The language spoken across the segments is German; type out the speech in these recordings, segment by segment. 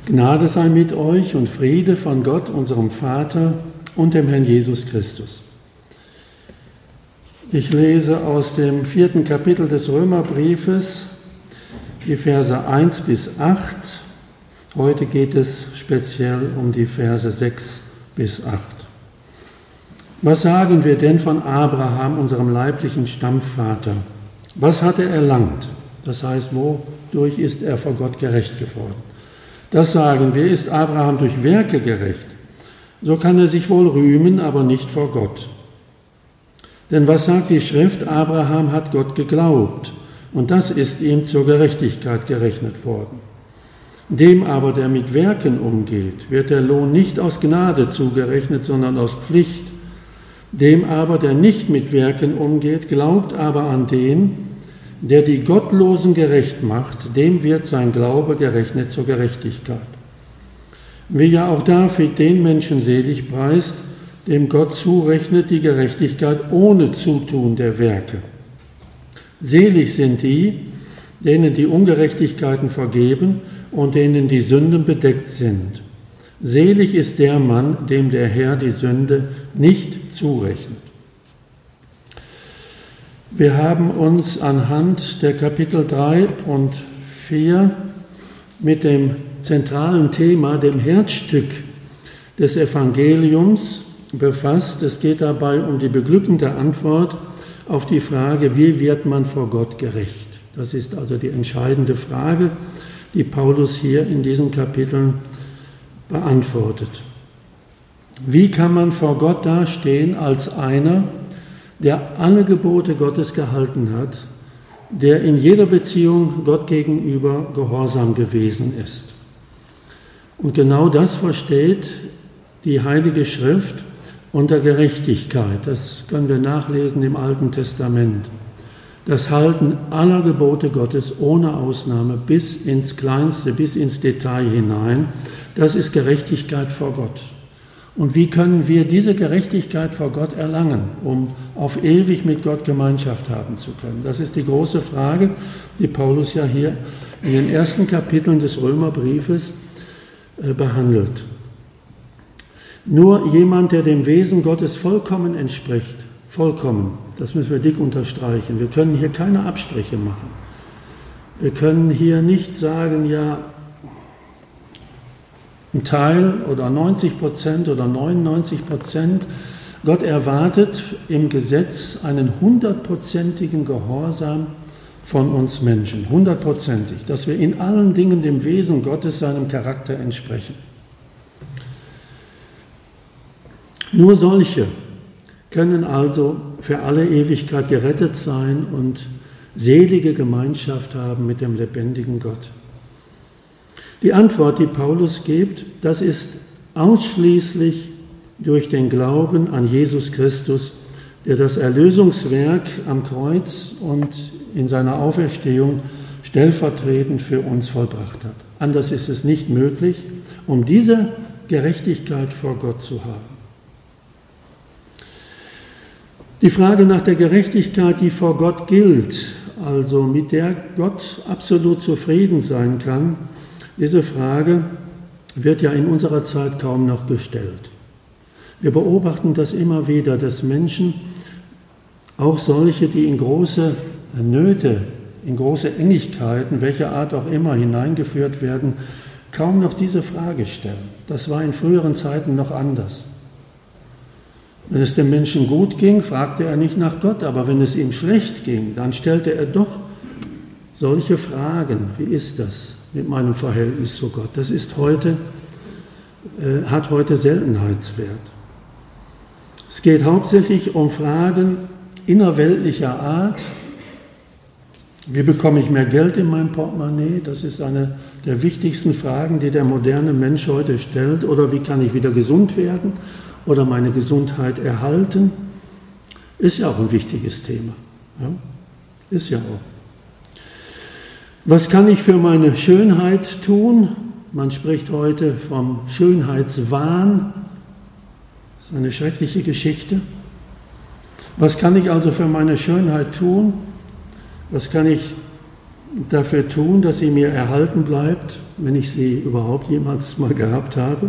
Gnade sei mit euch und Friede von Gott, unserem Vater und dem Herrn Jesus Christus. Ich lese aus dem 4. Kapitel des Römerbriefes die Verse 1 bis 8. Heute geht es speziell um die Verse 6 bis 8. Was sagen wir denn von Abraham, unserem leiblichen Stammvater? Was hat er erlangt? Das heißt, wodurch ist er vor Gott gerecht geworden? Das sagen wir, ist Abraham durch Werke gerecht, so kann er sich wohl rühmen, aber nicht vor Gott. Denn was sagt die Schrift? Abraham hat Gott geglaubt, und das ist ihm zur Gerechtigkeit gerechnet worden. Dem aber, der mit Werken umgeht, wird der Lohn nicht aus Gnade zugerechnet, sondern aus Pflicht. Dem aber, der nicht mit Werken umgeht, glaubt aber an den, der die Gottlosen gerecht macht, dem wird sein Glaube gerechnet zur Gerechtigkeit. Wie ja auch David den Menschen selig preist, dem Gott zurechnet die Gerechtigkeit ohne Zutun der Werke. Selig sind die, denen die Ungerechtigkeiten vergeben und denen die Sünden bedeckt sind. Selig ist der Mann, dem der Herr die Sünde nicht zurechnet. Wir haben uns anhand der Kapitel 3 und 4 mit dem zentralen Thema, dem Herzstück des Evangeliums befasst. Es geht dabei um die beglückende Antwort auf die Frage, wie wird man vor Gott gerecht? Das ist also die entscheidende Frage, die Paulus hier in diesen Kapiteln beantwortet. Wie kann man vor Gott dastehen als einer, der alle Gebote Gottes gehalten hat, der in jeder Beziehung Gott gegenüber gehorsam gewesen ist? Und genau das versteht die Heilige Schrift unter Gerechtigkeit. Das können wir nachlesen im Alten Testament. Das Halten aller Gebote Gottes ohne Ausnahme bis ins Kleinste, bis ins Detail hinein, das ist Gerechtigkeit vor Gott. Und wie können wir diese Gerechtigkeit vor Gott erlangen, um auf ewig mit Gott Gemeinschaft haben zu können? Das ist die große Frage, die Paulus ja hier in den ersten Kapiteln des Römerbriefes behandelt. Nur jemand, der dem Wesen Gottes vollkommen entspricht, vollkommen, das müssen wir dick unterstreichen. Wir können hier keine Abstriche machen. Wir können hier nicht sagen, ja, ein Teil oder 90% oder 99%. Gott erwartet im Gesetz einen 100%igen Gehorsam von uns Menschen, 100%ig, dass wir in allen Dingen dem Wesen Gottes, seinem Charakter entsprechen. Nur solche können also für alle Ewigkeit gerettet sein und selige Gemeinschaft haben mit dem lebendigen Gott. Die Antwort, die Paulus gibt, das ist ausschließlich durch den Glauben an Jesus Christus, der das Erlösungswerk am Kreuz und in seiner Auferstehung stellvertretend für uns vollbracht hat. Anders ist es nicht möglich, um diese Gerechtigkeit vor Gott zu haben. Die Frage nach der Gerechtigkeit, die vor Gott gilt, also mit der Gott absolut zufrieden sein kann, diese Frage wird ja in unserer Zeit kaum noch gestellt. Wir beobachten das immer wieder, dass Menschen, auch solche, die in große Nöte, in große Engigkeiten, welcher Art auch immer, hineingeführt werden, kaum noch diese Frage stellen. Das war in früheren Zeiten noch anders. Wenn es dem Menschen gut ging, fragte er nicht nach Gott, aber wenn es ihm schlecht ging, dann stellte er doch solche Fragen. Wie ist das mit meinem Verhältnis zu Gott? Das ist hat heute Seltenheitswert. Es geht hauptsächlich um Fragen innerweltlicher Art. Wie bekomme ich mehr Geld in mein Portemonnaie? Das ist eine der wichtigsten Fragen, die der moderne Mensch heute stellt. Oder wie kann ich wieder gesund werden oder meine Gesundheit erhalten? Ist ja auch ein wichtiges Thema. Ja? Ist ja auch. Was kann ich für meine Schönheit tun? Man spricht heute vom Schönheitswahn. Das ist eine schreckliche Geschichte. Was kann ich also für meine Schönheit tun? Was kann ich dafür tun, dass sie mir erhalten bleibt, wenn ich sie überhaupt jemals mal gehabt habe?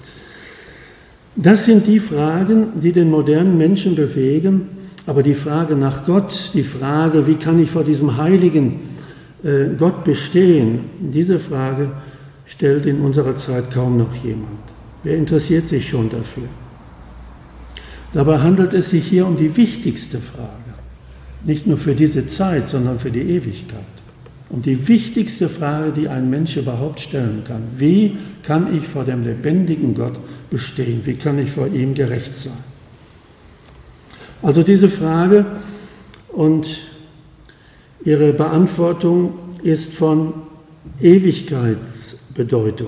Das sind die Fragen, die den modernen Menschen bewegen, aber die Frage nach Gott, die Frage, wie kann ich vor diesem heiligen Gott bestehen, diese Frage stellt in unserer Zeit kaum noch jemand. Wer interessiert sich schon dafür? Dabei handelt es sich hier um die wichtigste Frage, nicht nur für diese Zeit, sondern für die Ewigkeit. Um die wichtigste Frage, die ein Mensch überhaupt stellen kann. Wie kann ich vor dem lebendigen Gott bestehen? Wie kann ich vor ihm gerecht sein? Also diese Frage und ihre Beantwortung ist von Ewigkeitsbedeutung.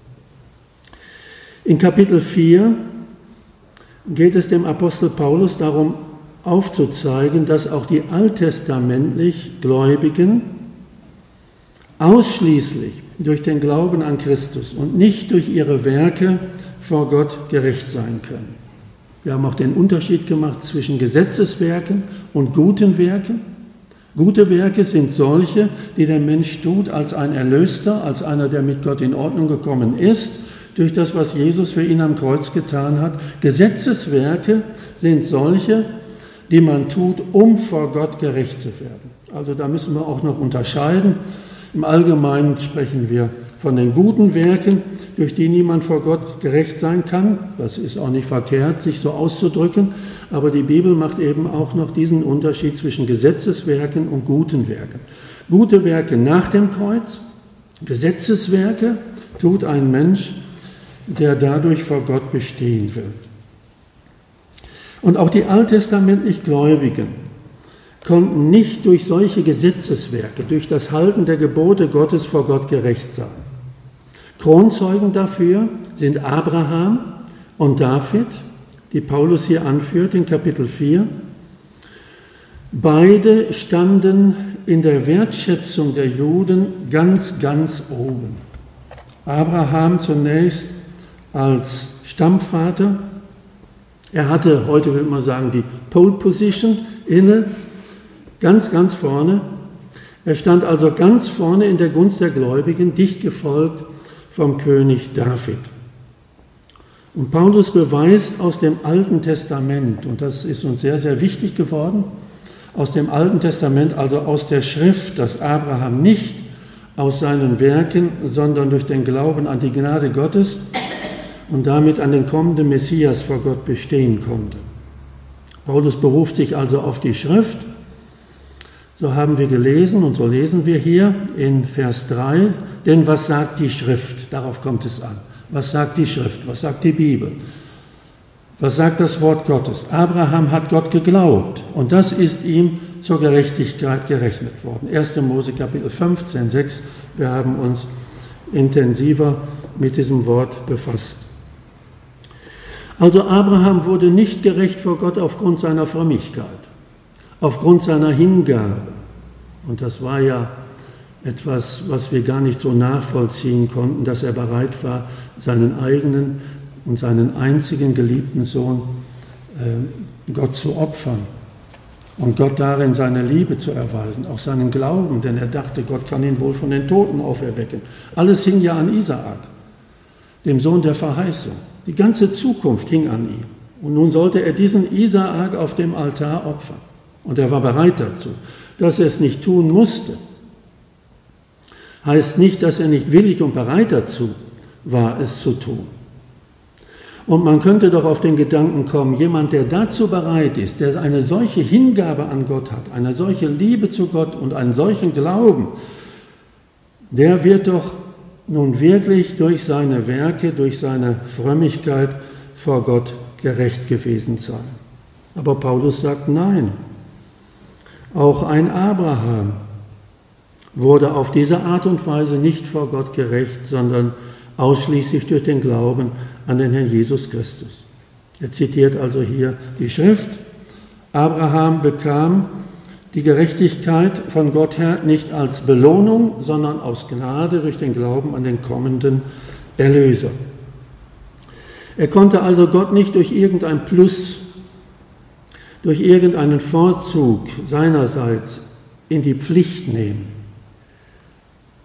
In Kapitel 4 geht es dem Apostel Paulus darum, aufzuzeigen, dass auch die alttestamentlich Gläubigen ausschließlich durch den Glauben an Christus und nicht durch ihre Werke vor Gott gerecht sein können. Wir haben auch den Unterschied gemacht zwischen Gesetzeswerken und guten Werken. Gute Werke sind solche, die der Mensch tut als ein Erlöster, als einer, der mit Gott in Ordnung gekommen ist, durch das, was Jesus für ihn am Kreuz getan hat. Gesetzeswerke sind solche, die man tut, um vor Gott gerecht zu werden. Also da müssen wir auch noch unterscheiden. Im Allgemeinen sprechen wir von den guten Werken, durch die niemand vor Gott gerecht sein kann. Das ist auch nicht verkehrt, sich so auszudrücken, aber die Bibel macht eben auch noch diesen Unterschied zwischen Gesetzeswerken und guten Werken. Gute Werke nach dem Kreuz, Gesetzeswerke tut ein Mensch, der dadurch vor Gott bestehen will. Und auch die alttestamentlich Gläubigen konnten nicht durch solche Gesetzeswerke, durch das Halten der Gebote Gottes vor Gott gerecht sein. Kronzeugen dafür sind Abraham und David, die Paulus hier anführt in Kapitel 4. Beide standen in der Wertschätzung der Juden ganz, ganz oben. Abraham zunächst als Stammvater. Er hatte, heute will man sagen, die Pole Position inne, ganz, ganz vorne. Er stand also ganz vorne in der Gunst der Gläubigen, dicht gefolgt vom König David. Und Paulus beweist aus dem Alten Testament, und das ist uns sehr, sehr wichtig geworden, aus dem Alten Testament, also aus der Schrift, dass Abraham nicht aus seinen Werken, sondern durch den Glauben an die Gnade Gottes und damit an den kommenden Messias vor Gott bestehen konnte. Paulus beruft sich also auf die Schrift. So haben wir gelesen und so lesen wir hier in Vers 3, denn was sagt die Schrift? Darauf kommt es an. Was sagt die Schrift? Was sagt die Bibel? Was sagt das Wort Gottes? Abraham hat Gott geglaubt und das ist ihm zur Gerechtigkeit gerechnet worden. 1. Mose Kapitel 15, 6, wir haben uns intensiver mit diesem Wort befasst. Also Abraham wurde nicht gerecht vor Gott aufgrund seiner Frömmigkeit, aufgrund seiner Hingabe. Und das war ja etwas, was wir gar nicht so nachvollziehen konnten, dass er bereit war, seinen eigenen und seinen einzigen geliebten Sohn Gott zu opfern und Gott darin seine Liebe zu erweisen, auch seinen Glauben, denn er dachte, Gott kann ihn wohl von den Toten auferwecken. Alles hing ja an Isaak, dem Sohn der Verheißung. Die ganze Zukunft hing an ihm. Und nun sollte er diesen Isaak auf dem Altar opfern. Und er war bereit dazu. Dass er es nicht tun musste, heißt nicht, dass er nicht willig und bereit dazu war, es zu tun. Und man könnte doch auf den Gedanken kommen, jemand, der dazu bereit ist, der eine solche Hingabe an Gott hat, eine solche Liebe zu Gott und einen solchen Glauben, der wird doch nun wirklich durch seine Werke, durch seine Frömmigkeit vor Gott gerecht gewesen sein. Aber Paulus sagt nein. Auch ein Abraham wurde auf diese Art und Weise nicht vor Gott gerecht, sondern ausschließlich durch den Glauben an den Herrn Jesus Christus. Er zitiert also hier die Schrift. Abraham bekam die Gerechtigkeit von Gott her nicht als Belohnung, sondern aus Gnade durch den Glauben an den kommenden Erlöser. Er konnte also Gott nicht durch irgendein Plus, durch irgendeinen Vorzug seinerseits in die Pflicht nehmen.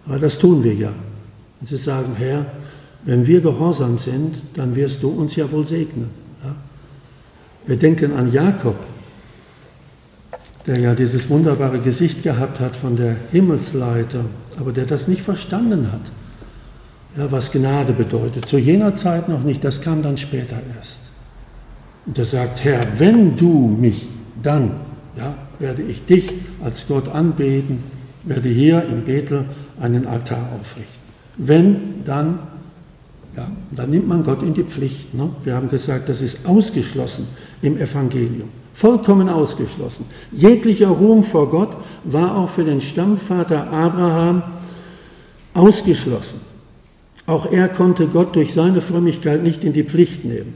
Aber das tun wir ja. Und sie sagen, Herr, wenn wir gehorsam sind, dann wirst du uns ja wohl segnen. Ja? Wir denken an Jakob, der ja dieses wunderbare Gesicht gehabt hat von der Himmelsleiter, aber der das nicht verstanden hat, ja, was Gnade bedeutet. Zu jener Zeit noch nicht, das kam dann später erst. Und er sagt, Herr, wenn du mich, dann werde ich dich als Gott anbeten, werde hier in Bethel einen Altar aufrichten. Wenn, dann nimmt man Gott in die Pflicht. Ne? Wir haben gesagt, das ist ausgeschlossen im Evangelium. Vollkommen ausgeschlossen. Jeglicher Ruhm vor Gott war auch für den Stammvater Abraham ausgeschlossen. Auch er konnte Gott durch seine Frömmigkeit nicht in die Pflicht nehmen.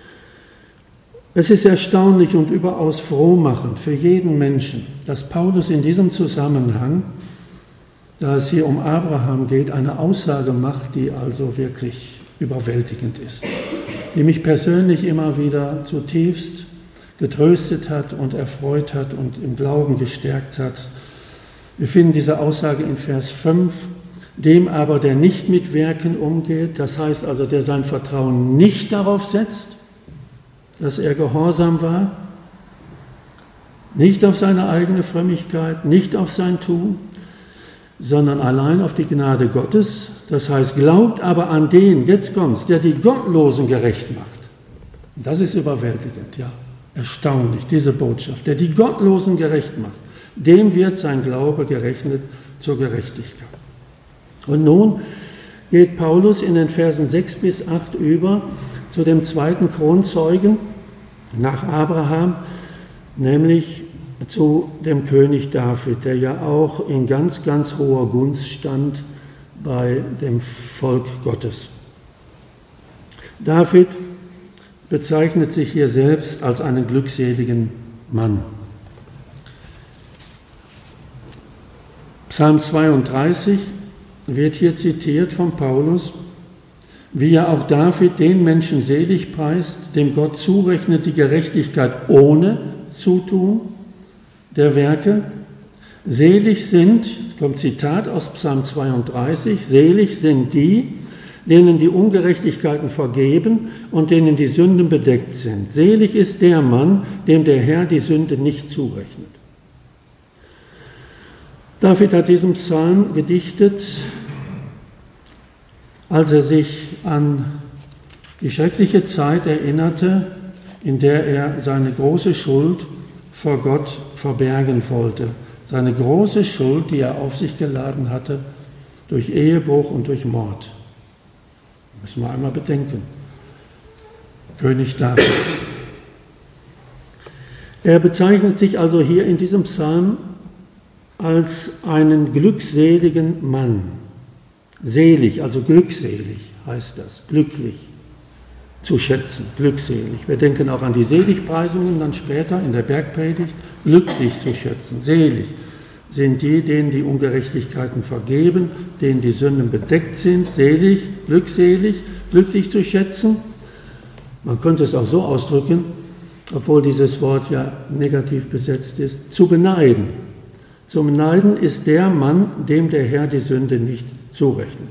Es ist erstaunlich und überaus frohmachend für jeden Menschen, dass Paulus in diesem Zusammenhang, da es hier um Abraham geht, eine Aussage macht, die also wirklich überwältigend ist, die mich persönlich immer wieder zutiefst getröstet hat und erfreut hat und im Glauben gestärkt hat. Wir finden diese Aussage in Vers 5, dem aber, der nicht mit Werken umgeht, das heißt also, der sein Vertrauen nicht darauf setzt, dass er gehorsam war, nicht auf seine eigene Frömmigkeit, nicht auf sein Tun, sondern allein auf die Gnade Gottes, das heißt, glaubt aber an den, jetzt kommt's, der die Gottlosen gerecht macht. Das ist überwältigend, ja, erstaunlich, diese Botschaft, der die Gottlosen gerecht macht, dem wird sein Glaube gerechnet zur Gerechtigkeit. Und nun geht Paulus in den Versen 6 bis 8 über zu dem zweiten Kronzeugen nach Abraham, nämlich zu dem König David, der ja auch in ganz, ganz hoher Gunst stand bei dem Volk Gottes. David bezeichnet sich hier selbst als einen glückseligen Mann. Psalm 32 wird hier zitiert von Paulus, wie er auch David den Menschen selig preist, dem Gott zurechnet die Gerechtigkeit ohne Zutun der Werke. Selig sind, jetzt kommt Zitat aus Psalm 32, selig sind die, denen die Ungerechtigkeiten vergeben und denen die Sünden bedeckt sind. Selig ist der Mann, dem der Herr die Sünde nicht zurechnet. David hat diesen Psalm gedichtet, als er sich an die schreckliche Zeit erinnerte, in der er seine große Schuld vor Gott verbergen wollte. Seine große Schuld, die er auf sich geladen hatte, durch Ehebruch und durch Mord. Das müssen wir einmal bedenken. König David. Er bezeichnet sich also hier in diesem Psalm als einen glückseligen Mann. Selig, also glückselig heißt das, glücklich zu schätzen, glückselig. Wir denken auch an die Seligpreisungen dann später in der Bergpredigt, glücklich zu schätzen, selig sind die, denen die Ungerechtigkeiten vergeben, denen die Sünden bedeckt sind, selig, glücklich zu schätzen. Man könnte es auch so ausdrücken, obwohl dieses Wort ja negativ besetzt ist, zu beneiden. Zu beneiden ist der Mann, dem der Herr die Sünde nicht zurechnet.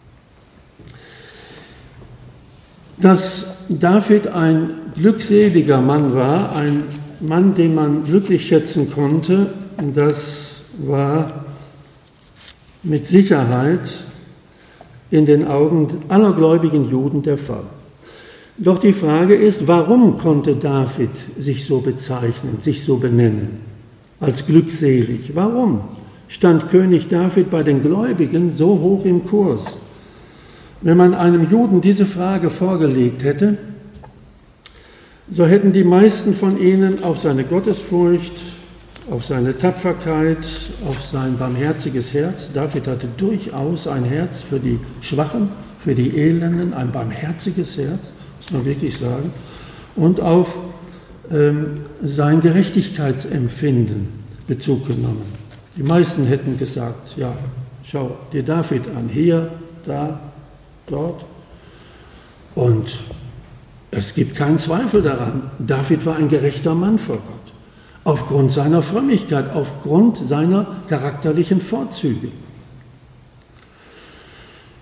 Dass David ein glückseliger Mann war, ein Mann, den man glücklich schätzen konnte, das war mit Sicherheit in den Augen aller gläubigen Juden der Fall. Doch die Frage ist, warum konnte David sich so bezeichnen, sich so benennen, als glückselig? Warum stand König David bei den Gläubigen so hoch im Kurs? Wenn man einem Juden diese Frage vorgelegt hätte, so hätten die meisten von ihnen auf seine Gottesfurcht, auf seine Tapferkeit, auf sein barmherziges Herz, David hatte durchaus ein Herz für die Schwachen, für die Elenden, ein barmherziges Herz, muss man wirklich sagen, und auf sein Gerechtigkeitsempfinden Bezug genommen. Die meisten hätten gesagt, ja, schau dir David an, hier, da, dort. Und es gibt keinen Zweifel daran, David war ein gerechter Mann vor Gott. Aufgrund seiner Frömmigkeit, aufgrund seiner charakterlichen Vorzüge.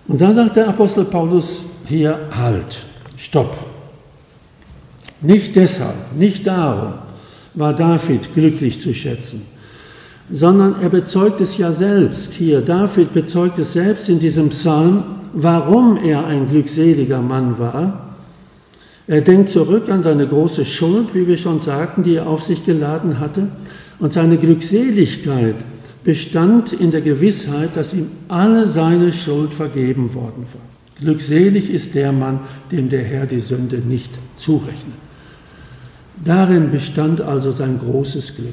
Und da sagt der Apostel Paulus hier, halt, stopp. Nicht deshalb, nicht darum war David glücklich zu schätzen, sondern er bezeugt es ja selbst hier. David bezeugt es selbst in diesem Psalm, warum er ein glückseliger Mann war. Er denkt zurück an seine große Schuld, wie wir schon sagten, die er auf sich geladen hatte. Und seine Glückseligkeit bestand in der Gewissheit, dass ihm alle seine Schuld vergeben worden war. Glückselig ist der Mann, dem der Herr die Sünde nicht zurechnet. Darin bestand also sein großes Glück.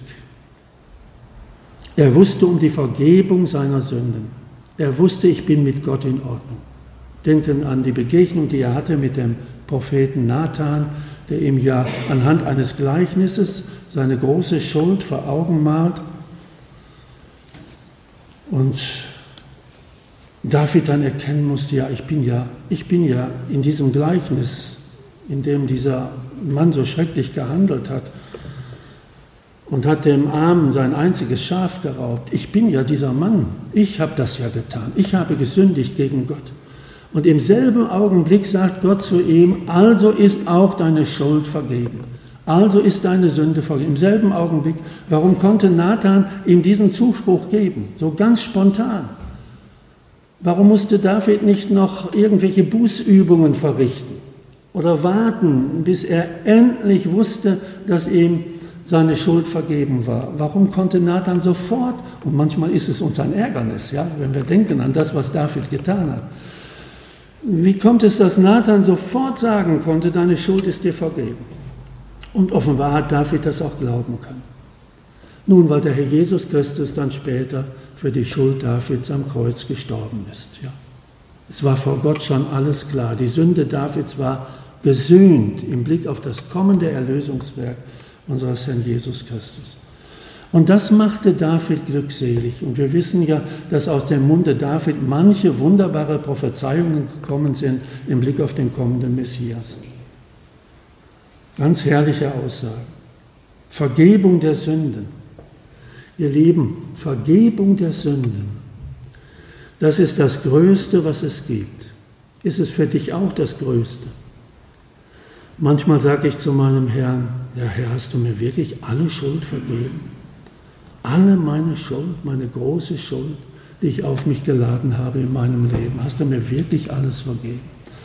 Er wusste um die Vergebung seiner Sünden. Er wusste, ich bin mit Gott in Ordnung. Denken an die Begegnung, die er hatte mit dem Propheten Nathan, der ihm ja anhand eines Gleichnisses seine große Schuld vor Augen malt. Und David dann erkennen musste, ja, ich bin ja in diesem Gleichnis, in dem dieser Mann so schrecklich gehandelt hat und hat dem Armen sein einziges Schaf geraubt. Ich bin ja dieser Mann, ich habe das ja getan, ich habe gesündigt gegen Gott. Und im selben Augenblick sagt Gott zu ihm, also ist auch deine Schuld vergeben, also ist deine Sünde vergeben. Im selben Augenblick, warum konnte Nathan ihm diesen Zuspruch geben, so ganz spontan? Warum musste David nicht noch irgendwelche Bußübungen verrichten oder warten, bis er endlich wusste, dass ihm seine Schuld vergeben war? Warum konnte Nathan sofort, und manchmal ist es uns ein Ärgernis, ja, wenn wir denken an das, was David getan hat, wie kommt es, dass Nathan sofort sagen konnte, deine Schuld ist dir vergeben? Und offenbar hat David das auch glauben können. Nun, weil der Herr Jesus Christus dann später für die Schuld Davids am Kreuz gestorben ist. Ja. Es war vor Gott schon alles klar. Die Sünde Davids war gesühnt im Blick auf das kommende Erlösungswerk unseres Herrn Jesus Christus. Und das machte David glückselig. Und wir wissen ja, dass aus dem Munde David manche wunderbare Prophezeiungen gekommen sind im Blick auf den kommenden Messias. Ganz herrliche Aussagen. Vergebung der Sünden. Ihr Lieben, Vergebung der Sünden, das ist das Größte, was es gibt. Ist es für dich auch das Größte? Manchmal sage ich zu meinem Herrn, ja Herr, hast du mir wirklich alle Schuld vergeben? Alle meine Schuld, meine große Schuld, die ich auf mich geladen habe in meinem Leben, hast du mir wirklich alles vergeben?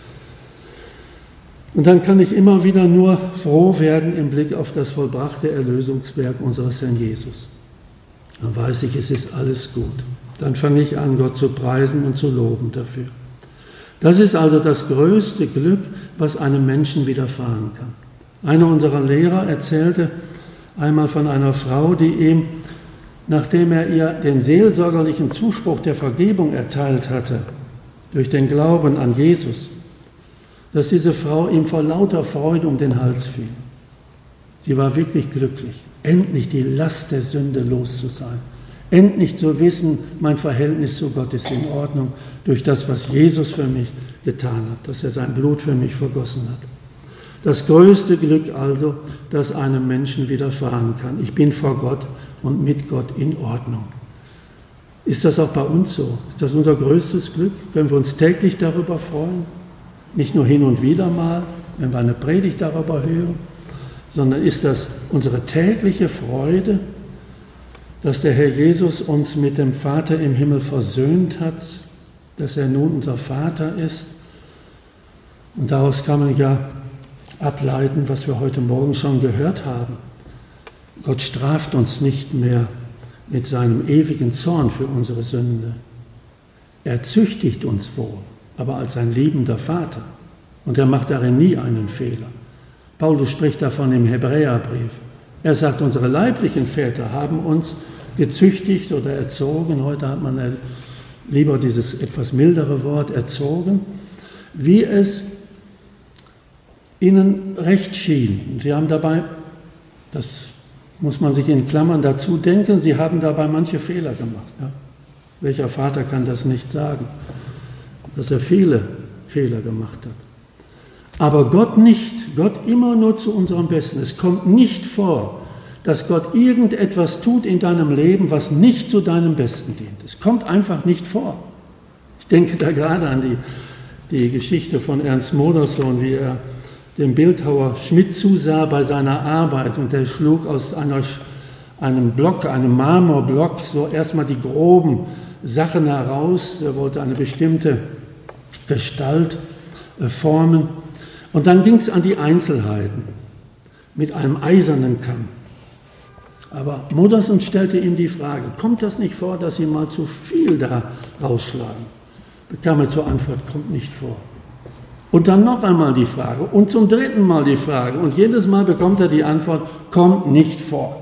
Und dann kann ich immer wieder nur froh werden im Blick auf das vollbrachte Erlösungswerk unseres Herrn Jesus. Dann weiß ich, es ist alles gut. Dann fange ich an, Gott zu preisen und zu loben dafür. Das ist also das größte Glück, was einem Menschen widerfahren kann. Einer unserer Lehrer erzählte einmal von einer Frau, die ihm, nachdem er ihr den seelsorgerlichen Zuspruch der Vergebung erteilt hatte, durch den Glauben an Jesus, dass diese Frau ihm vor lauter Freude um den Hals fiel. Sie war wirklich glücklich, endlich die Last der Sünde los zu sein, endlich zu wissen, mein Verhältnis zu Gott ist in Ordnung durch das, was Jesus für mich getan hat, dass er sein Blut für mich vergossen hat. Das größte Glück also, das einem Menschen widerfahren kann. Ich bin vor Gott und mit Gott in Ordnung. Ist das auch bei uns so? Ist das unser größtes Glück? Können wir uns täglich darüber freuen? Nicht nur hin und wieder mal, wenn wir eine Predigt darüber hören, sondern ist das unsere tägliche Freude, dass der Herr Jesus uns mit dem Vater im Himmel versöhnt hat, dass er nun unser Vater ist. Und daraus kann man ja ableiten, was wir heute Morgen schon gehört haben. Gott straft uns nicht mehr mit seinem ewigen Zorn für unsere Sünde. Er züchtigt uns wohl, aber als ein liebender Vater. Und er macht darin nie einen Fehler. Paulus spricht davon im Hebräerbrief. Er sagt, unsere leiblichen Väter haben uns gezüchtigt oder erzogen. Heute hat man lieber dieses etwas mildere Wort erzogen, wie es ihnen recht schien. Und sie haben dabei, das muss man sich in Klammern dazu denken, sie haben dabei manche Fehler gemacht. Ja? Welcher Vater kann das nicht sagen, dass er viele Fehler gemacht hat? Aber Gott nicht, Gott immer nur zu unserem Besten. Es kommt nicht vor, dass Gott irgendetwas tut in deinem Leben, was nicht zu deinem Besten dient. Es kommt einfach nicht vor. Ich denke da gerade an die Geschichte von Ernst Modersohn, wie er dem Bildhauer Schmidt zusah bei seiner Arbeit und der schlug aus einem Block, einem Marmorblock, so erstmal die groben Sachen heraus. Er wollte eine bestimmte Gestalt formen. Und dann ging es an die Einzelheiten mit einem eisernen Kamm. Aber Modersohn stellte ihm die Frage, kommt das nicht vor, dass Sie mal zu viel da rausschlagen? Bekam er zur Antwort, kommt nicht vor. Und dann noch einmal die Frage und zum dritten Mal die Frage. Und jedes Mal bekommt er die Antwort, kommt nicht vor.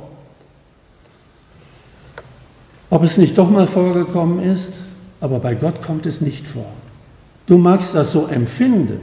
Ob es nicht doch mal vorgekommen ist, aber bei Gott kommt es nicht vor. Du magst das so empfinden,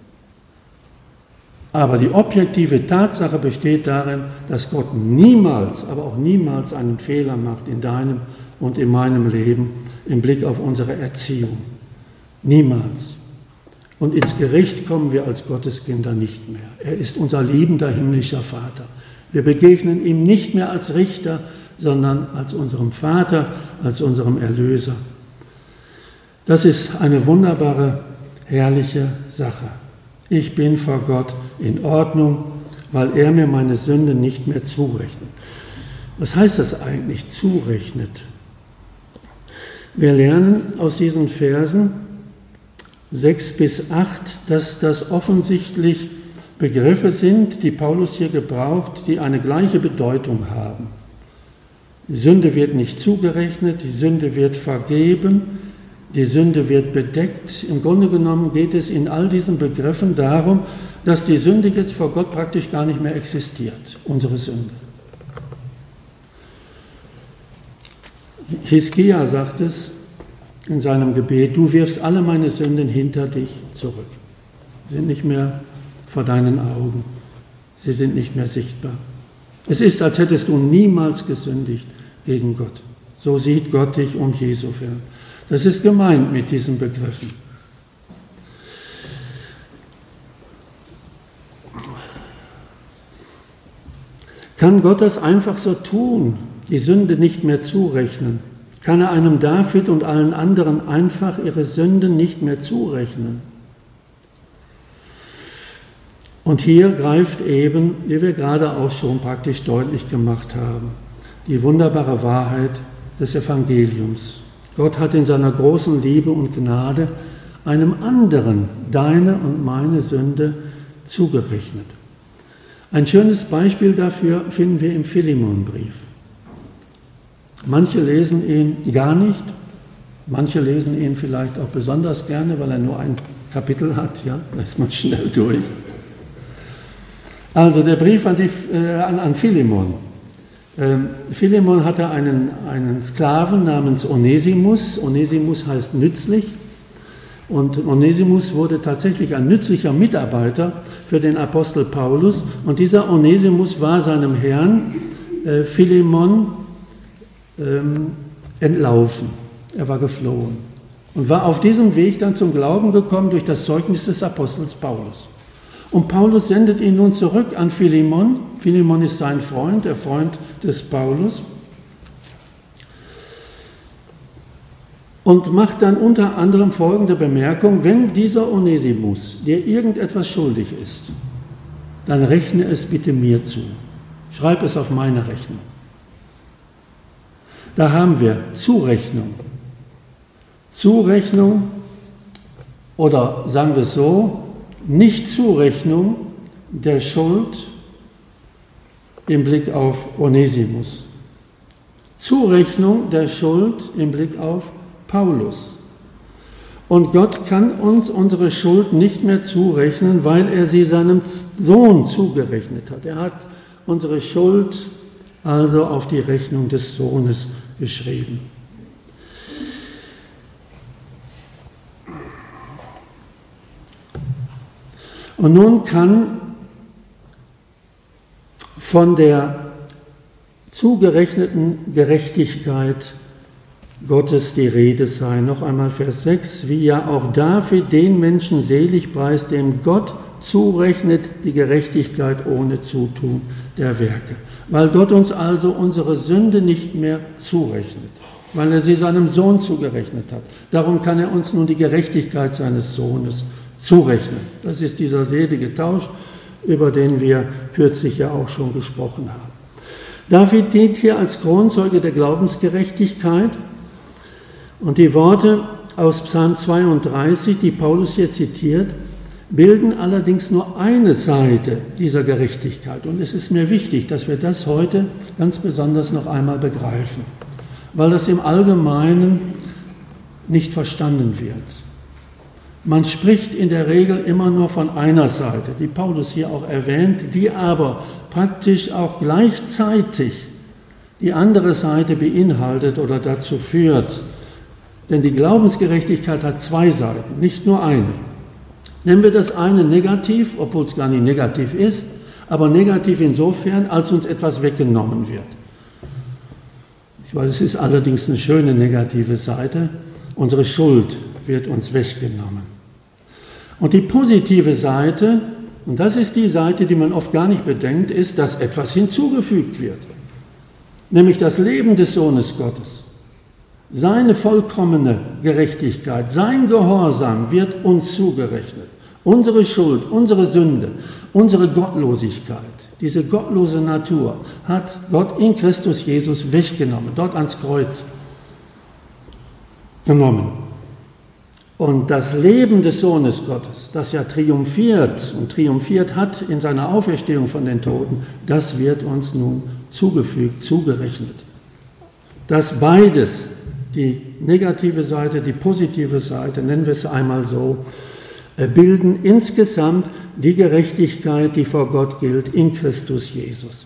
aber die objektive Tatsache besteht darin, dass Gott niemals, aber auch niemals einen Fehler macht in deinem und in meinem Leben im Blick auf unsere Erziehung. Niemals. Und ins Gericht kommen wir als Gotteskinder nicht mehr. Er ist unser liebender himmlischer Vater. Wir begegnen ihm nicht mehr als Richter, sondern als unserem Vater, als unserem Erlöser. Das ist eine wunderbare, herrliche Sache. Ich bin vor Gott in Ordnung, weil er mir meine Sünde nicht mehr zurechnet. Was heißt das eigentlich, zurechnet? Wir lernen aus diesen Versen 6 bis 8, dass das offensichtlich Begriffe sind, die Paulus hier gebraucht, die eine gleiche Bedeutung haben. Die Sünde wird nicht zugerechnet, die Sünde wird vergeben, die Sünde wird bedeckt. Im Grunde genommen geht es in all diesen Begriffen darum, dass die Sünde jetzt vor Gott praktisch gar nicht mehr existiert, unsere Sünde. Hiskia sagt es in seinem Gebet, du wirfst alle meine Sünden hinter dich zurück. Sie sind nicht mehr vor deinen Augen, sie sind nicht mehr sichtbar. Es ist, als hättest du niemals gesündigt gegen Gott. So sieht Gott dich um Jesu willen. Das ist gemeint mit diesen Begriffen. Kann Gott das einfach so tun, die Sünde nicht mehr zurechnen? Kann er einem David und allen anderen einfach ihre Sünden nicht mehr zurechnen? Und hier greift eben, wie wir gerade auch schon praktisch deutlich gemacht haben, die wunderbare Wahrheit des Evangeliums. Gott hat in seiner großen Liebe und Gnade einem anderen deine und meine Sünde zugerechnet. Ein schönes Beispiel dafür finden wir im Philemonbrief. Manche lesen ihn gar nicht, manche lesen ihn vielleicht auch besonders gerne, weil er nur ein Kapitel hat, ja, da ist man schnell durch. Also der Brief an Philemon. Philemon hatte einen Sklaven namens Onesimus. Onesimus heißt nützlich. Und Onesimus wurde tatsächlich ein nützlicher Mitarbeiter für den Apostel Paulus. Und dieser Onesimus war seinem Herrn Philemon entlaufen. Er war geflohen und war auf diesem Weg dann zum Glauben gekommen durch das Zeugnis des Apostels Paulus. Und Paulus sendet ihn nun zurück an Philemon. Philemon ist sein Freund, der Freund des Paulus. Und macht dann unter anderem folgende Bemerkung: Wenn dieser Onesimus dir irgendetwas schuldig ist, dann rechne es bitte mir zu. Schreib es auf meine Rechnung. Da haben wir Zurechnung. Zurechnung oder sagen wir es so, Nicht-Zurechnung der Schuld im Blick auf Onesimus. Zurechnung der Schuld im Blick auf Paulus. Und Gott kann uns unsere Schuld nicht mehr zurechnen, weil er sie seinem Sohn zugerechnet hat. Er hat unsere Schuld also auf die Rechnung des Sohnes geschrieben. Und nun kann von der zugerechneten Gerechtigkeit Gottes die Rede sein. Noch einmal Vers 6, wie ja auch David den Menschen selig preist, dem Gott zurechnet die Gerechtigkeit ohne Zutun der Werke. Weil Gott uns also unsere Sünde nicht mehr zurechnet. weil er sie seinem Sohn zugerechnet hat. Darum kann er uns nun die Gerechtigkeit seines Sohnes zurechnen. Das ist dieser selige Tausch, über den wir kürzlich ja auch schon gesprochen haben. David dient hier als Kronzeuge der Glaubensgerechtigkeit und die Worte aus Psalm 32, die Paulus hier zitiert, bilden allerdings nur eine Seite dieser Gerechtigkeit. Und es ist mir wichtig, dass wir das heute ganz besonders noch einmal begreifen, weil das im Allgemeinen nicht verstanden wird. Man spricht in der Regel immer nur von einer Seite, die Paulus hier auch erwähnt, die aber praktisch auch gleichzeitig die andere Seite beinhaltet oder dazu führt. Denn die Glaubensgerechtigkeit hat zwei Seiten, nicht nur eine. Nennen wir das eine negativ, obwohl es gar nicht negativ ist, aber negativ insofern, als uns etwas weggenommen wird. Ich weiß, es ist allerdings eine schöne negative Seite. Unsere Schuld wird uns weggenommen. Und die positive Seite, und das ist die Seite, die man oft gar nicht bedenkt, ist, dass etwas hinzugefügt wird. Nämlich das Leben des Sohnes Gottes. Seine vollkommene Gerechtigkeit, sein Gehorsam wird uns zugerechnet. Unsere Schuld, unsere Sünde, unsere Gottlosigkeit, diese gottlose Natur hat Gott in Christus Jesus weggenommen, dort ans Kreuz genommen. Und das Leben des Sohnes Gottes, das ja triumphiert und triumphiert hat in seiner Auferstehung von den Toten, das wird uns nun zugefügt, zugerechnet. Dass beides, die negative Seite, die positive Seite, nennen wir es einmal so, bilden insgesamt die Gerechtigkeit, die vor Gott gilt, in Christus Jesus.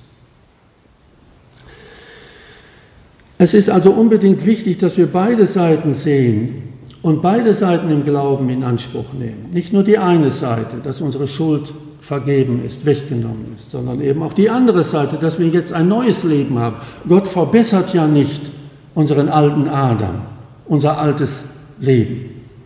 Es ist also unbedingt wichtig, dass wir beide Seiten sehen und beide Seiten im Glauben in Anspruch nehmen. Nicht nur die eine Seite, dass unsere Schuld vergeben ist, weggenommen ist, sondern eben auch die andere Seite, dass wir jetzt ein neues Leben haben. Gott verbessert ja nicht unseren alten Adam, unser altes Leben.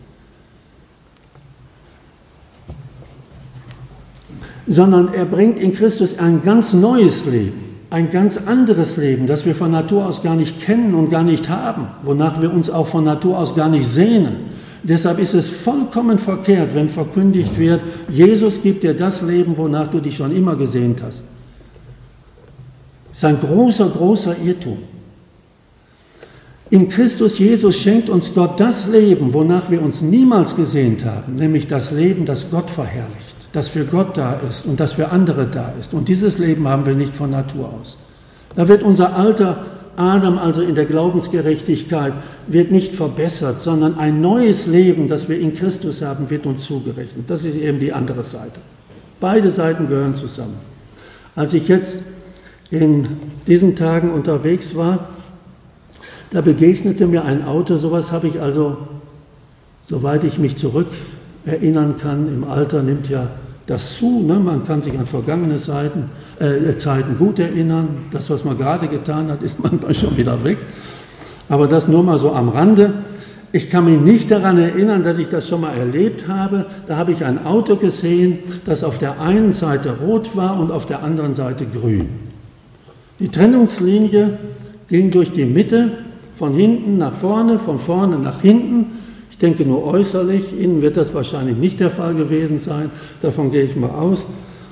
Sondern er bringt in Christus ein ganz neues Leben, ein ganz anderes Leben, das wir von Natur aus gar nicht kennen und gar nicht haben, wonach wir uns auch von Natur aus gar nicht sehnen. Deshalb ist es vollkommen verkehrt, wenn verkündigt wird, Jesus gibt dir das Leben, wonach du dich schon immer gesehnt hast. Das ist ein großer, großer Irrtum. In Christus Jesus schenkt uns Gott das Leben, wonach wir uns niemals gesehnt haben, nämlich das Leben, das Gott verherrlicht, das für Gott da ist und das für andere da ist. Und dieses Leben haben wir nicht von Natur aus. Da wird unser alter Adam, also in der Glaubensgerechtigkeit, wird nicht verbessert, sondern ein neues Leben, das wir in Christus haben, wird uns zugerechnet. Das ist eben die andere Seite. Beide Seiten gehören zusammen. Als ich jetzt in diesen Tagen unterwegs war, da begegnete mir ein Auto, sowas habe ich also, soweit ich mich zurück erinnern kann, im Alter nimmt ja das zu, ne? Man kann sich an vergangene Zeiten gut erinnern. Das, was man gerade getan hat, ist manchmal schon wieder weg. Aber das nur mal so am Rande. Ich kann mich nicht daran erinnern, dass ich das schon mal erlebt habe. Da habe ich ein Auto gesehen, das auf der einen Seite rot war und auf der anderen Seite grün. Die Trennungslinie ging durch die Mitte, von hinten nach vorne, von vorne nach hinten. Ich denke nur äußerlich, innen wird das wahrscheinlich nicht der Fall gewesen sein, davon gehe ich mal aus.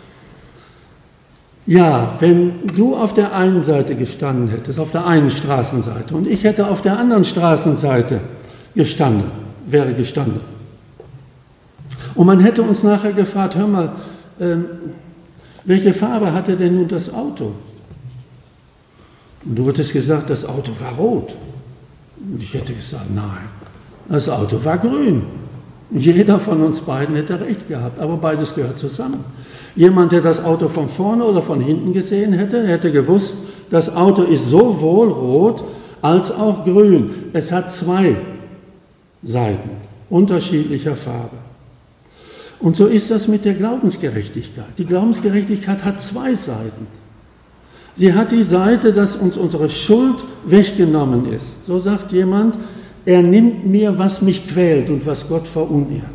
Ja, wenn du auf der einen Seite gestanden hättest, auf der einen Straßenseite, und ich hätte auf der anderen Straßenseite wäre gestanden. Und man hätte uns nachher gefragt, hör mal, welche Farbe hatte denn nun das Auto? Und du hättest gesagt, das Auto war rot. Und ich hätte gesagt, nein. Das Auto war grün. Jeder von uns beiden hätte recht gehabt, aber beides gehört zusammen. Jemand, der das Auto von vorne oder von hinten gesehen hätte, hätte gewusst, das Auto ist sowohl rot als auch grün. Es hat zwei Seiten unterschiedlicher Farbe. Und so ist das mit der Glaubensgerechtigkeit. Die Glaubensgerechtigkeit hat zwei Seiten. Sie hat die Seite, dass uns unsere Schuld weggenommen ist. So sagt jemand, er nimmt mir, was mich quält und was Gott verunehrt.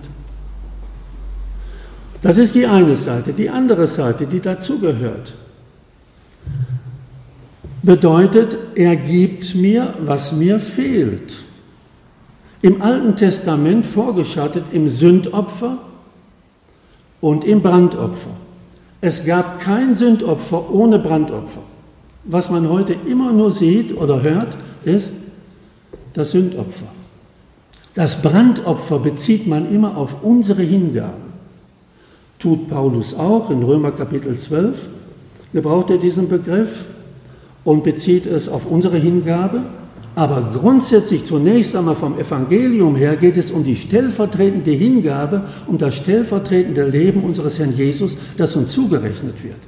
Das ist die eine Seite. Die andere Seite, die dazugehört, bedeutet, er gibt mir, was mir fehlt. Im Alten Testament vorgeschattet im Sündopfer und im Brandopfer. Es gab kein Sündopfer ohne Brandopfer. Was man heute immer nur sieht oder hört, ist das Sündopfer. Das Brandopfer bezieht man immer auf unsere Hingabe. Tut Paulus auch in Römer Kapitel 12, gebraucht er diesen Begriff und bezieht es auf unsere Hingabe. Aber grundsätzlich zunächst einmal vom Evangelium her geht es um die stellvertretende Hingabe, um das stellvertretende Leben unseres Herrn Jesus, das uns zugerechnet wird.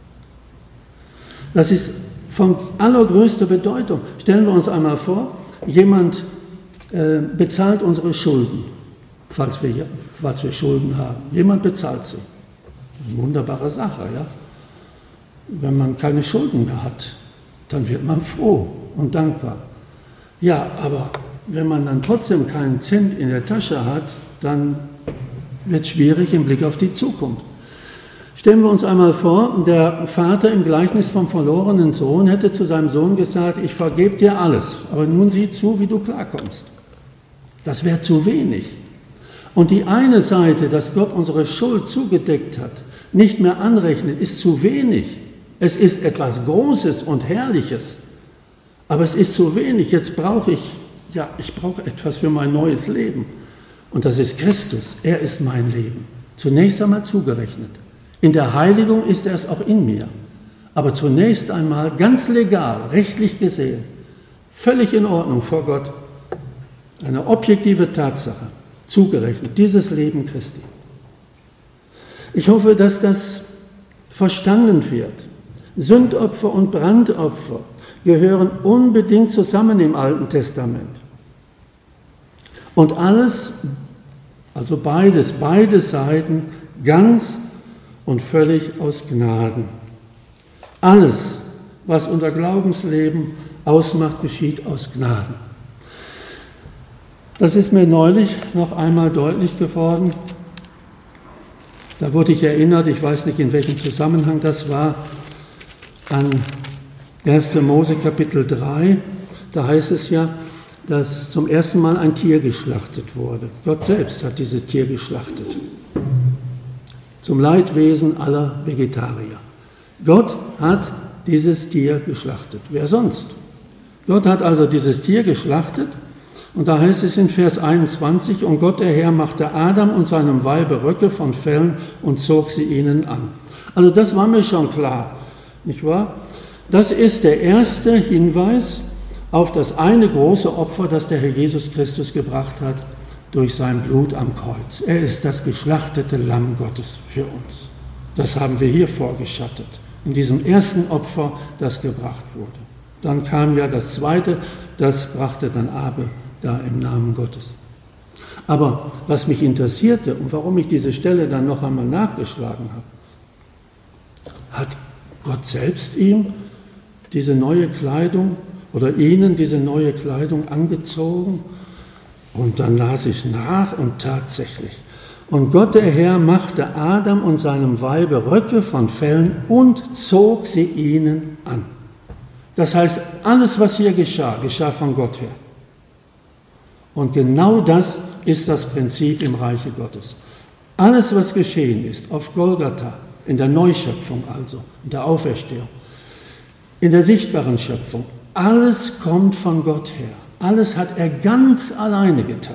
Das ist von allergrößter Bedeutung. Stellen wir uns einmal vor, jemand bezahlt unsere Schulden, falls wir Schulden haben. Jemand bezahlt sie. Das ist eine wunderbare Sache, ja. Wenn man keine Schulden mehr hat, dann wird man froh und dankbar. Ja, aber wenn man dann trotzdem keinen Cent in der Tasche hat, dann wird es schwierig im Blick auf die Zukunft. Stellen wir uns einmal vor, der Vater im Gleichnis vom verlorenen Sohn hätte zu seinem Sohn gesagt, ich vergebe dir alles, aber nun sieh zu, wie du klarkommst. Das wäre zu wenig. Und die eine Seite, dass Gott unsere Schuld zugedeckt hat, nicht mehr anrechnet, ist zu wenig. Es ist etwas Großes und Herrliches. Aber es ist zu wenig. Jetzt brauche ich etwas für mein neues Leben. Und das ist Christus. Er ist mein Leben. Zunächst einmal zugerechnet. In der Heiligung ist er es auch in mir. Aber zunächst einmal ganz legal, rechtlich gesehen, völlig in Ordnung vor Gott. Eine objektive Tatsache. Zugerechnet. Dieses Leben Christi. Ich hoffe, dass das verstanden wird. Sündopfer und Brandopfer gehören unbedingt zusammen im Alten Testament. Und alles, also beide Seiten, ganz und völlig aus Gnaden. Alles, was unser Glaubensleben ausmacht, geschieht aus Gnaden. Das ist mir neulich noch einmal deutlich geworden. Da wurde ich erinnert, ich weiß nicht, in welchem Zusammenhang das war, an 1. Mose Kapitel 3, da heißt es ja, dass zum ersten Mal ein Tier geschlachtet wurde. Gott selbst hat dieses Tier geschlachtet. Zum Leidwesen aller Vegetarier. Gott hat dieses Tier geschlachtet. Wer sonst? Gott hat also dieses Tier geschlachtet und da heißt es in Vers 21, und Gott der Herr machte Adam und seinem Weibe Röcke von Fellen und zog sie ihnen an. Also das war mir schon klar, nicht wahr? Das ist der erste Hinweis auf das eine große Opfer, das der Herr Jesus Christus gebracht hat durch sein Blut am Kreuz. Er ist das geschlachtete Lamm Gottes für uns. Das haben wir hier vorgeschattet, in diesem ersten Opfer, das gebracht wurde. Dann kam ja das zweite, das brachte dann Abel da im Namen Gottes. Aber was mich interessierte und warum ich diese Stelle dann noch einmal nachgeschlagen habe, hat Gott selbst ihm diese neue Kleidung oder ihnen diese neue Kleidung angezogen? Und dann las ich nach und tatsächlich. Und Gott der Herr machte Adam und seinem Weibe Röcke von Fellen und zog sie ihnen an. Das heißt, alles, was hier geschah, geschah von Gott her. Und genau das ist das Prinzip im Reiche Gottes. Alles, was geschehen ist auf Golgatha, in der Neuschöpfung also, in der Auferstehung, in der sichtbaren Schöpfung, alles kommt von Gott her. Alles hat er ganz alleine getan.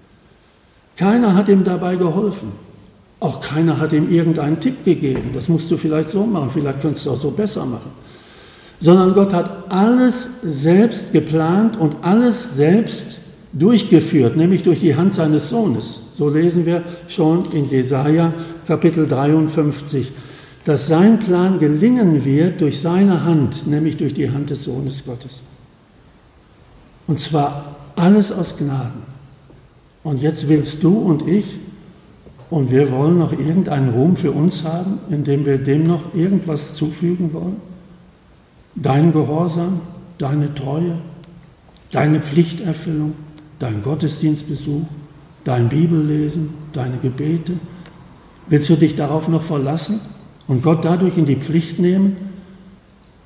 Keiner hat ihm dabei geholfen. Auch keiner hat ihm irgendeinen Tipp gegeben. Das musst du vielleicht so machen, vielleicht könntest du auch so besser machen. Sondern Gott hat alles selbst geplant und alles selbst durchgeführt, nämlich durch die Hand seines Sohnes. So lesen wir schon in Jesaja Kapitel 53, dass sein Plan gelingen wird durch seine Hand, nämlich durch die Hand des Sohnes Gottes. Und zwar alles aus Gnaden. Und jetzt willst du und ich, und wir wollen noch irgendeinen Ruhm für uns haben, indem wir dem noch irgendwas zufügen wollen? Dein Gehorsam, deine Treue, deine Pflichterfüllung, dein Gottesdienstbesuch, dein Bibellesen, deine Gebete. Willst du dich darauf noch verlassen und Gott dadurch in die Pflicht nehmen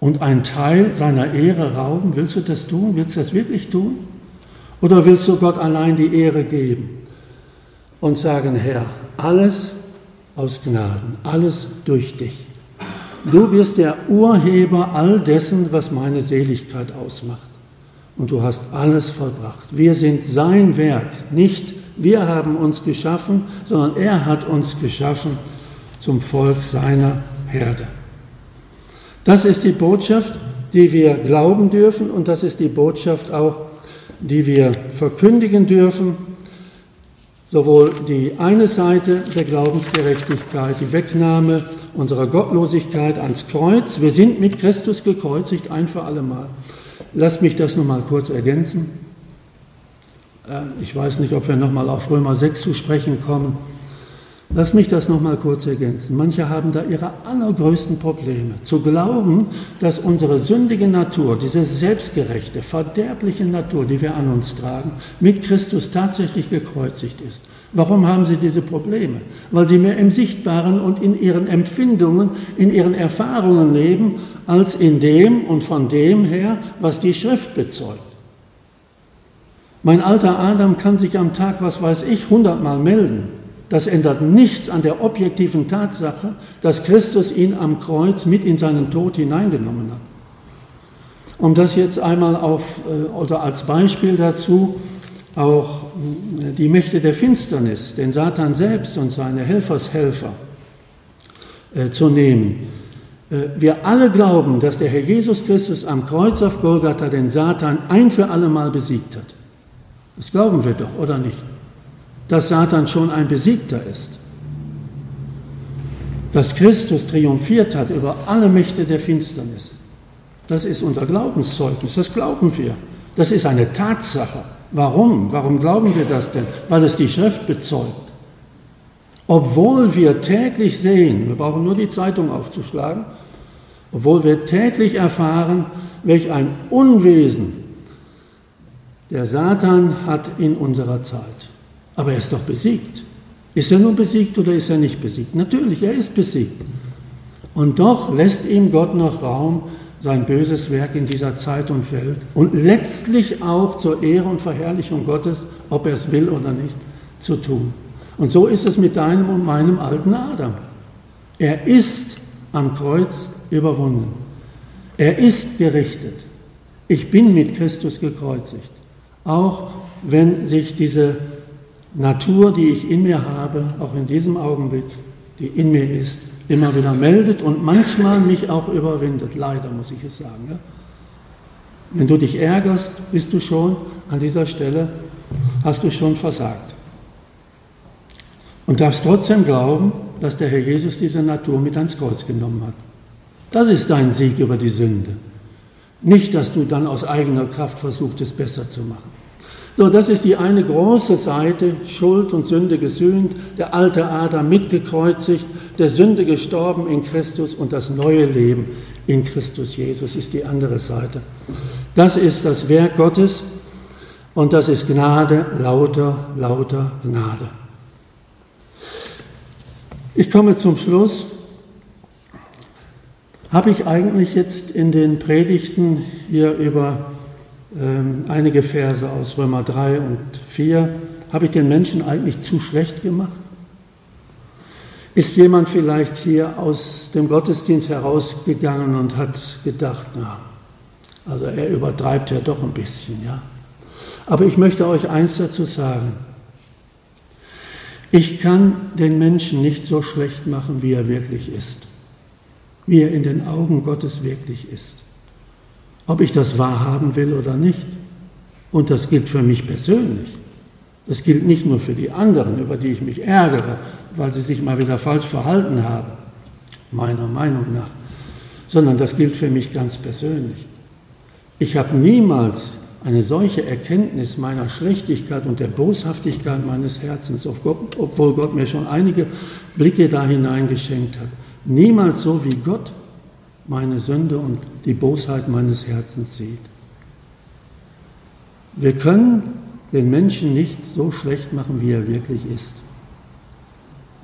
und einen Teil seiner Ehre rauben? Willst du das tun? Willst du das wirklich tun? Oder willst du Gott allein die Ehre geben und sagen, Herr, alles aus Gnaden, alles durch dich. Du bist der Urheber all dessen, was meine Seligkeit ausmacht. Und du hast alles vollbracht. Wir sind sein Werk, nicht wir haben uns geschaffen, sondern er hat uns geschaffen zum Volk seiner Herde. Das ist die Botschaft, die wir glauben dürfen, und das ist die Botschaft auch, die wir verkündigen dürfen. Sowohl die eine Seite der Glaubensgerechtigkeit, die Wegnahme unserer Gottlosigkeit ans Kreuz. Wir sind mit Christus gekreuzigt, ein für alle Mal. Lasst mich das noch mal kurz ergänzen. Ich weiß nicht, ob wir noch mal auf Römer 6 zu sprechen kommen. Lass mich das noch mal kurz ergänzen. Manche haben da ihre allergrößten Probleme. Zu glauben, dass unsere sündige Natur, diese selbstgerechte, verderbliche Natur, die wir an uns tragen, mit Christus tatsächlich gekreuzigt ist. Warum haben sie diese Probleme? Weil sie mehr im Sichtbaren und in ihren Empfindungen, in ihren Erfahrungen leben, als in dem und von dem her, was die Schrift bezeugt. Mein alter Adam kann sich am Tag, 100-mal melden. Das ändert nichts an der objektiven Tatsache, dass Christus ihn am Kreuz mit in seinen Tod hineingenommen hat. Um das jetzt einmal oder als Beispiel dazu auch die Mächte der Finsternis, den Satan selbst und seine Helfershelfer zu nehmen. Wir alle glauben, dass der Herr Jesus Christus am Kreuz auf Golgatha den Satan ein für alle Mal besiegt hat. Das glauben wir doch, oder nicht? Dass Satan schon ein Besiegter ist. Dass Christus triumphiert hat über alle Mächte der Finsternis. Das ist unser Glaubenszeugnis, das glauben wir. Das ist eine Tatsache. Warum? Warum glauben wir das denn? Weil es die Schrift bezeugt. Obwohl wir täglich sehen, wir brauchen nur die Zeitung aufzuschlagen, obwohl wir täglich erfahren, welch ein Unwesen der Satan hat in unserer Zeit. Aber er ist doch besiegt. Ist er nur besiegt oder ist er nicht besiegt? Natürlich, er ist besiegt. Und doch lässt ihm Gott noch Raum, sein böses Werk in dieser Zeit und Welt und letztlich auch zur Ehre und Verherrlichung Gottes, ob er es will oder nicht, zu tun. Und so ist es mit deinem und meinem alten Adam. Er ist am Kreuz überwunden. Er ist gerichtet. Ich bin mit Christus gekreuzigt. Auch wenn sich diese Natur, die ich in mir habe, auch in diesem Augenblick, die in mir ist, immer wieder meldet und manchmal mich auch überwindet. Leider muss ich es sagen. Ja? Wenn du dich ärgerst, bist du schon an dieser Stelle, hast du schon versagt. Und darfst trotzdem glauben, dass der Herr Jesus diese Natur mit ans Kreuz genommen hat. Das ist dein Sieg über die Sünde. Nicht, dass du dann aus eigener Kraft versuchst, es besser zu machen. So, das ist die eine große Seite, Schuld und Sünde gesühnt, der alte Adam mitgekreuzigt, der Sünde gestorben in Christus und das neue Leben in Christus Jesus ist die andere Seite. Das ist das Werk Gottes und das ist Gnade, lauter Gnade. Ich komme zum Schluss. Habe ich eigentlich jetzt in den Predigten hier über einige Verse aus Römer 3 und 4, habe ich den Menschen eigentlich zu schlecht gemacht? Ist jemand vielleicht hier aus dem Gottesdienst herausgegangen und hat gedacht, na, also er übertreibt ja doch ein bisschen, ja. Aber ich möchte euch eins dazu sagen. Ich kann den Menschen nicht so schlecht machen, wie er wirklich ist. Wie er in den Augen Gottes wirklich ist. Ob ich das wahrhaben will oder nicht. Und das gilt für mich persönlich. Das gilt nicht nur für die anderen, über die ich mich ärgere, weil sie sich mal wieder falsch verhalten haben, meiner Meinung nach, sondern das gilt für mich ganz persönlich. Ich habe niemals eine solche Erkenntnis meiner Schlechtigkeit und der Boshaftigkeit meines Herzens, obwohl Gott mir schon einige Blicke da hineingeschenkt hat, niemals so wie Gott meine Sünde und die Bosheit meines Herzens sieht. Wir können den Menschen nicht so schlecht machen, wie er wirklich ist.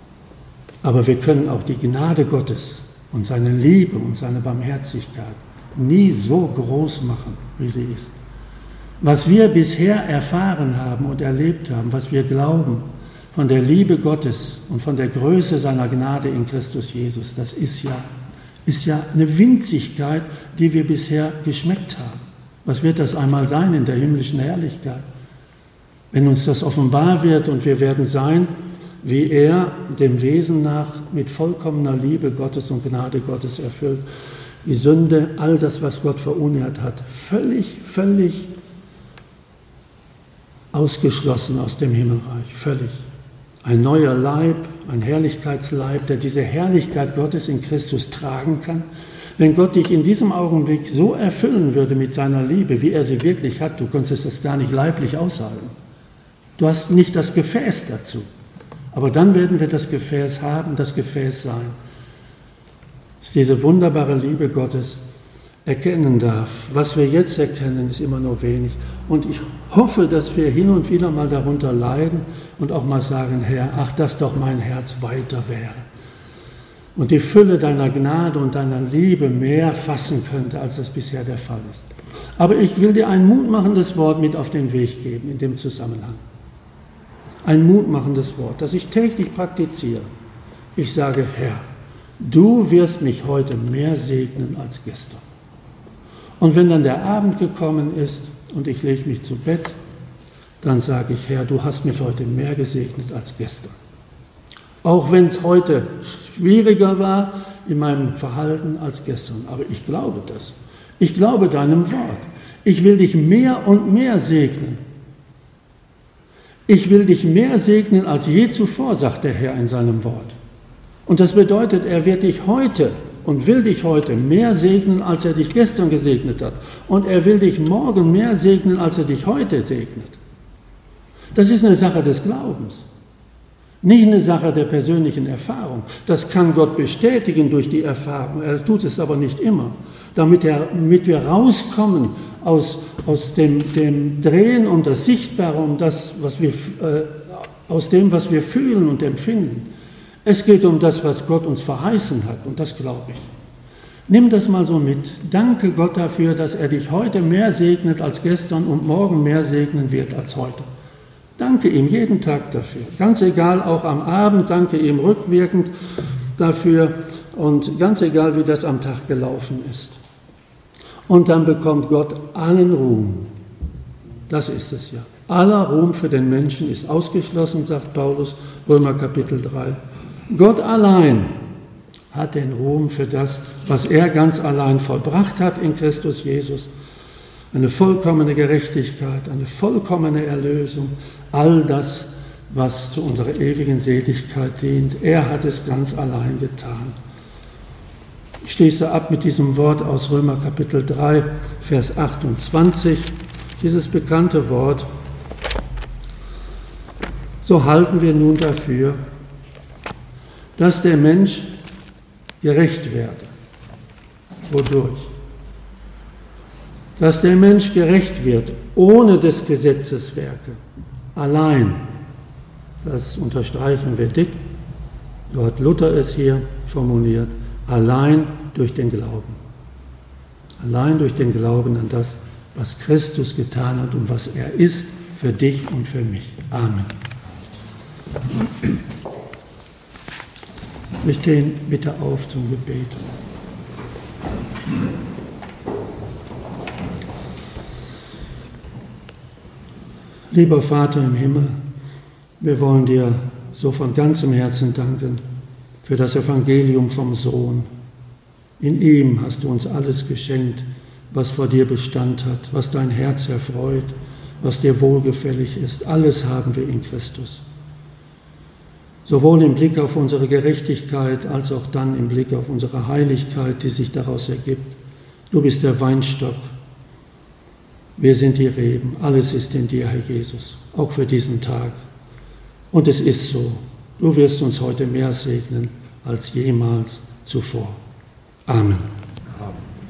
Aber wir können auch die Gnade Gottes und seine Liebe und seine Barmherzigkeit nie so groß machen, wie sie ist. Was wir bisher erfahren haben und erlebt haben, was wir glauben von der Liebe Gottes und von der Größe seiner Gnade in Christus Jesus, das ist ja eine Winzigkeit, die wir bisher geschmeckt haben. Was wird das einmal sein in der himmlischen Herrlichkeit? Wenn uns das offenbar wird und wir werden sein, wie er dem Wesen nach mit vollkommener Liebe Gottes und Gnade Gottes erfüllt, die Sünde, all das, was Gott verunehrt hat, völlig ausgeschlossen aus dem Himmelreich, völlig. Ein neuer Leib, ein Herrlichkeitsleib, der diese Herrlichkeit Gottes in Christus tragen kann. Wenn Gott dich in diesem Augenblick so erfüllen würde mit seiner Liebe, wie er sie wirklich hat, du konntest das gar nicht leiblich aushalten. Du hast nicht das Gefäß dazu. Aber dann werden wir das Gefäß haben, das Gefäß sein, das diese wunderbare Liebe Gottes erkennen darf. Was wir jetzt erkennen, ist immer nur wenig. Und ich hoffe, dass wir hin und wieder mal darunter leiden und auch mal sagen, Herr, ach, dass doch mein Herz weiter wäre. Und die Fülle deiner Gnade und deiner Liebe mehr fassen könnte, als das bisher der Fall ist. Aber ich will dir ein mutmachendes Wort mit auf den Weg geben in dem Zusammenhang. Ein mutmachendes Wort, das ich täglich praktiziere. Ich sage, Herr, du wirst mich heute mehr segnen als gestern. Und wenn dann der Abend gekommen ist und ich lege mich zu Bett, dann sage ich, Herr, du hast mich heute mehr gesegnet als gestern. Auch wenn es heute schwieriger war in meinem Verhalten als gestern. Aber ich glaube das. Ich glaube deinem Wort. Ich will dich mehr und mehr segnen. Ich will dich mehr segnen als je zuvor, sagt der Herr in seinem Wort. Und das bedeutet, er wird dich heute und will dich heute mehr segnen, als er dich gestern gesegnet hat. Und er will dich morgen mehr segnen, als er dich heute segnet. Das ist eine Sache des Glaubens, nicht eine Sache der persönlichen Erfahrung. Das kann Gott bestätigen durch die Erfahrung, er tut es aber nicht immer. Damit wir rauskommen aus dem Drehen um das Sichtbare, um das, aus dem, was wir fühlen und empfinden. Es geht um das, was Gott uns verheißen hat, und das glaube ich. Nimm das mal so mit. Danke Gott dafür, dass er dich heute mehr segnet als gestern und morgen mehr segnen wird als heute. Danke ihm jeden Tag dafür. Ganz egal, auch am Abend, danke ihm rückwirkend dafür und ganz egal, wie das am Tag gelaufen ist. Und dann bekommt Gott allen Ruhm. Das ist es ja. Aller Ruhm für den Menschen ist ausgeschlossen, sagt Paulus, Römer Kapitel 3. Gott allein hat den Ruhm für das, was er ganz allein vollbracht hat in Christus Jesus. Eine vollkommene Gerechtigkeit, eine vollkommene Erlösung, all das, was zu unserer ewigen Seligkeit dient. Er hat es ganz allein getan. Ich schließe ab mit diesem Wort aus Römer Kapitel 3, Vers 28, dieses bekannte Wort. So halten wir nun dafür, dass der Mensch gerecht werde. Wodurch? Dass der Mensch gerecht wird, ohne des Gesetzes Werke, allein. Das unterstreichen wir dick, so hat Luther es hier formuliert, allein durch den Glauben. Allein durch den Glauben an das, was Christus getan hat und was er ist für dich und für mich. Amen. Wir stehen bitte auf zum Gebet. Lieber Vater im Himmel, wir wollen dir so von ganzem Herzen danken für das Evangelium vom Sohn. In ihm hast du uns alles geschenkt, was vor dir Bestand hat, was dein Herz erfreut, was dir wohlgefällig ist. Alles haben wir in Christus. Sowohl im Blick auf unsere Gerechtigkeit, als auch dann im Blick auf unsere Heiligkeit, die sich daraus ergibt. Du bist der Weinstock, wir sind die Reben, alles ist in dir, Herr Jesus, auch für diesen Tag. Und es ist so, du wirst uns heute mehr segnen als jemals zuvor. Amen.